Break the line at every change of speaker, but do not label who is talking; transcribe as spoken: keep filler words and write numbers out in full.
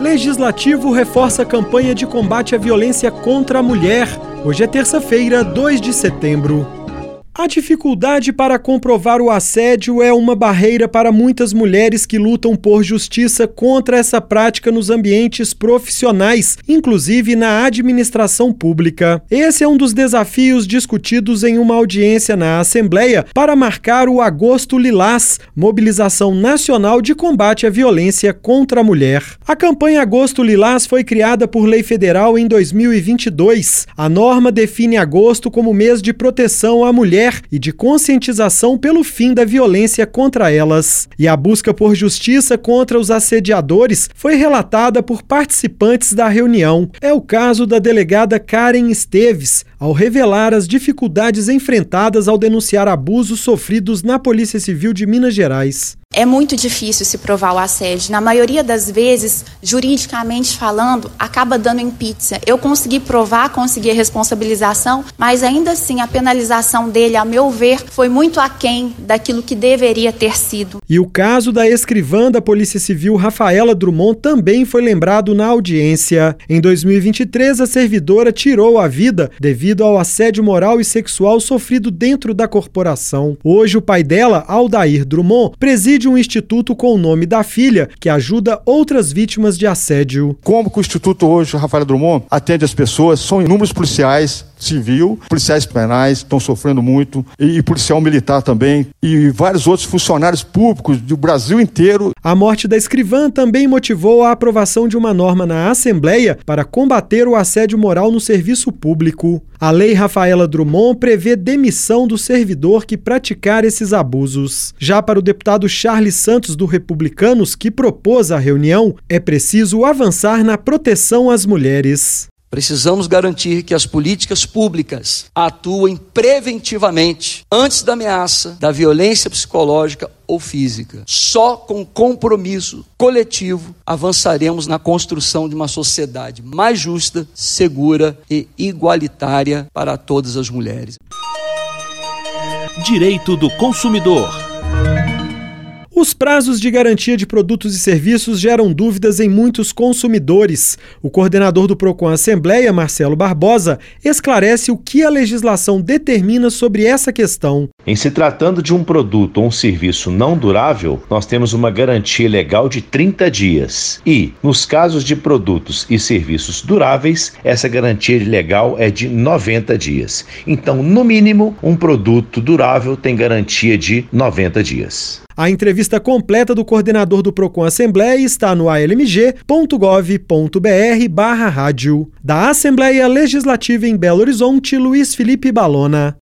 Legislativo reforça a campanha de combate à violência contra a mulher. Hoje é terça-feira, dois de setembro. A dificuldade para comprovar o assédio é uma barreira para muitas mulheres que lutam por justiça contra essa prática nos ambientes profissionais, inclusive na administração pública. Esse é um dos desafios discutidos em uma audiência na Assembleia para marcar o Agosto Lilás, mobilização nacional de combate à violência contra a mulher. A campanha Agosto Lilás foi criada por lei federal em dois mil e vinte e dois. A norma define agosto como mês de proteção à mulher e de conscientização pelo fim da violência contra elas. E a busca por justiça contra os assediadores foi relatada por participantes da reunião. É o caso da delegada Karen Esteves, ao revelar as dificuldades enfrentadas ao denunciar abusos sofridos na Polícia Civil de Minas Gerais.
É muito difícil se provar o assédio. Na maioria das vezes, juridicamente falando, acaba dando em pizza. Eu consegui provar, consegui a responsabilização, mas ainda assim a penalização dele, a meu ver, foi muito aquém daquilo que deveria ter sido.
E o caso da escrivã da Polícia Civil, Rafaela Drummond, também foi lembrado na audiência. Em dois mil e vinte e três, a servidora tirou a vida devido ao assédio moral e sexual sofrido dentro da corporação. Hoje, o pai dela, Aldair Drummond, preside um instituto com o nome da filha, que ajuda outras vítimas de assédio.
Como que o Instituto hoje, Rafaela Drummond, atende as pessoas? São inúmeros policiais civil, policiais penais estão sofrendo muito, e, e policial militar também, e vários outros funcionários públicos do Brasil inteiro.
A morte da escrivã também motivou a aprovação de uma norma na Assembleia para combater o assédio moral no serviço público. A Lei Rafaela Drummond prevê demissão do servidor que praticar esses abusos. Já para o deputado Charles Santos, do Republicanos, que propôs a reunião, é preciso avançar na proteção às mulheres.
Precisamos garantir que as políticas públicas atuem preventivamente antes da ameaça, da violência psicológica ou física. Só com compromisso coletivo avançaremos na construção de uma sociedade mais justa, segura e igualitária para todas as mulheres.
Direito do consumidor.
Os prazos de garantia de produtos e serviços geram dúvidas em muitos consumidores. O coordenador do Procon Assembleia, Marcelo Barbosa, esclarece o que a legislação determina sobre essa questão.
Em se tratando de um produto ou um serviço não durável, nós temos uma garantia legal de trinta dias. E, nos casos de produtos e serviços duráveis, essa garantia legal é de noventa dias. Então, no mínimo, um produto durável tem garantia de noventa dias.
A entrevista completa do coordenador do Procon Assembleia está no a l m g ponto gov ponto b r barra rádio. Da Assembleia Legislativa em Belo Horizonte, Luiz Felipe Balona.